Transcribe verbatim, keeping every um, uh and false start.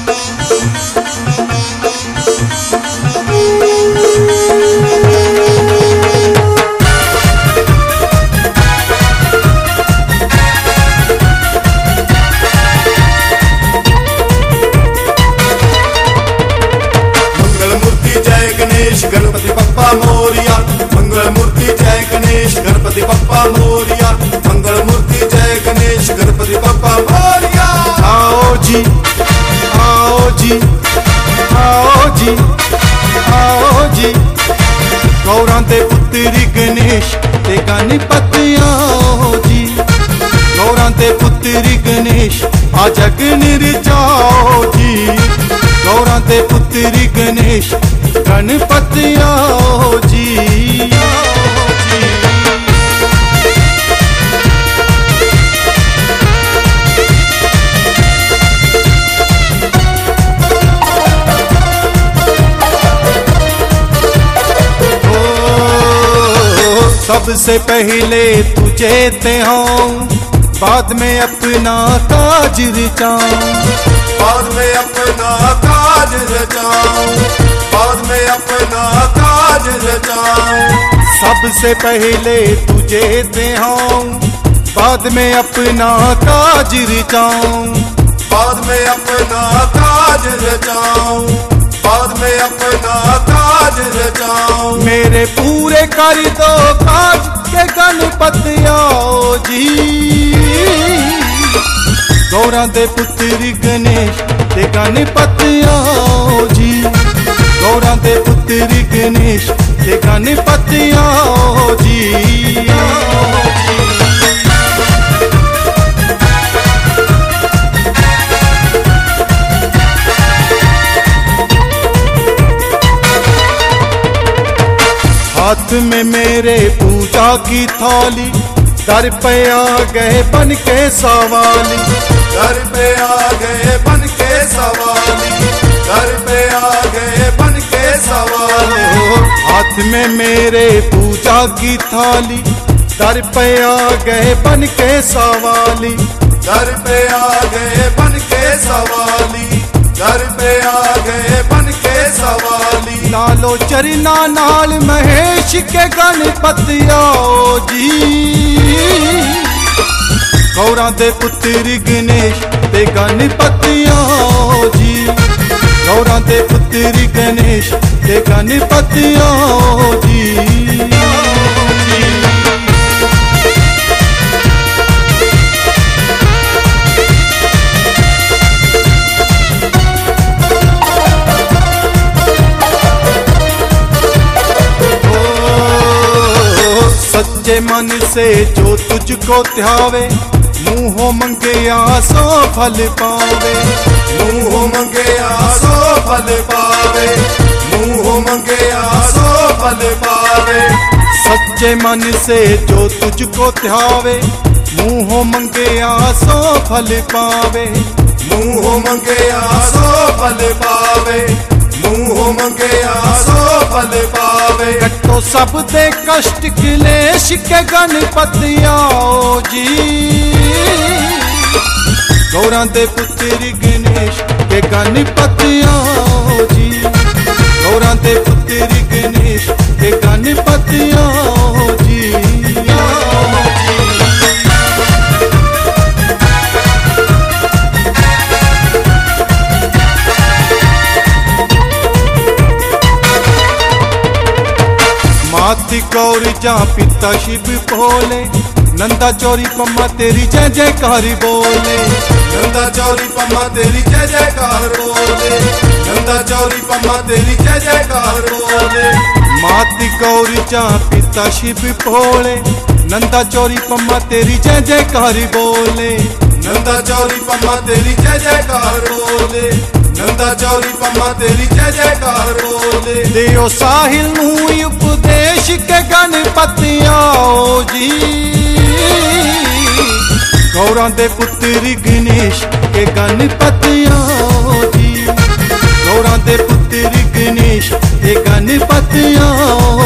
गणपति बप्पा मोरिया, मंगल मूर्ति जय गणेश गणपति बप्पा मोरिया, मंगल मूर्ति जय गणेश गणपति बप्पा मोरिया। आओ जी आओ जी आओ जी आओ जी, गौरां दे पुत्री गणेश ते गणपति आओ जी, गौरां दे पुत्री गणेश आ जग निर्जाओ जी, गौरां दे पुत्री गणेश गणपति आओ जी आओ जी। ओ, सबसे पहले तुझे ते हूँ, बाद में अपना काज रचाऊं, बाद में अपना काज रचाऊं, बाद में अपना काज रचाऊं। सबसे पहले तुझे दे हूँ, बाद में अपना काज रचाऊं, बाद में अपना काज रचाऊं, बाद में अपना काज रचाऊं। मेरे पूरे कर दो काज के गणपति आओ जी, गौरां दे पुत्री गणेश ते गणपति आओ जी, गौरां दे पुत्री गणेश ते गणपति आओ जी आओ जी। हाथ में मेरे पूजा की थाली, दर पे आ गए बन के सवाली, दर पे आ गए बन के सवाली, दर पे आ गए बन के सवाली। हाथ में मेरे पूजा की थाली, दर पे आ गए बन के सवाली, दर पे आ गए बन के सवाली, दर पे आ गए बन के सवाली। लालो चरना नाल महेश के गणपति आओ जी, गौरां दे पुत्री गणेश ते गणपति आओ जी, गौरां दे पुत्री गणेश ते गणपति आओ जी आओ जी। सच्चे मन से जो तुझको ध्यावे, मुँह मंगे आसो फल पावे, मुँह मंगे आसो फल पावे, मुँह मंगे आसो फल पावे। सच्चे मन से जो तुझको ध्यावे, मुँह मंगे आसो फल पावे, मुँह मंगे आसो फल पावे, मुँह मंगे आसो फल पावे। कटो सब दे कष्ट क्लेश के गणपति आओ जी, गौरां दे पुत्री गणेश के गणपति आओ जी, गौरां दे पुत्री गणेश के गणपति आओ जी आओ जी। माती गौर जा पिता शिव भोले, नंदा चौरी पम्मा तेरी जय जयकार बोले, नंदा चौरी पम्मा तेरी जय जयकार बोले, नंदा चौरी पम्मा तेरी जय जयकार बोले। माती गौर जा पिता शिव भोले, नंदा चौरी पम्मा तेरी जय जयकार बोले, नंदा चौरी पम्मा तेरी जय जयकार बोले, नंदा चौरी पम्मा तेरी जय जयकार बोले। देओ साहिल नूं उपदेश के गणपति आओ जी, गौरां दे पुत्री गणेश के गणपति आओ जी, गौरां दे पुत्री गणेश के गणपति आओ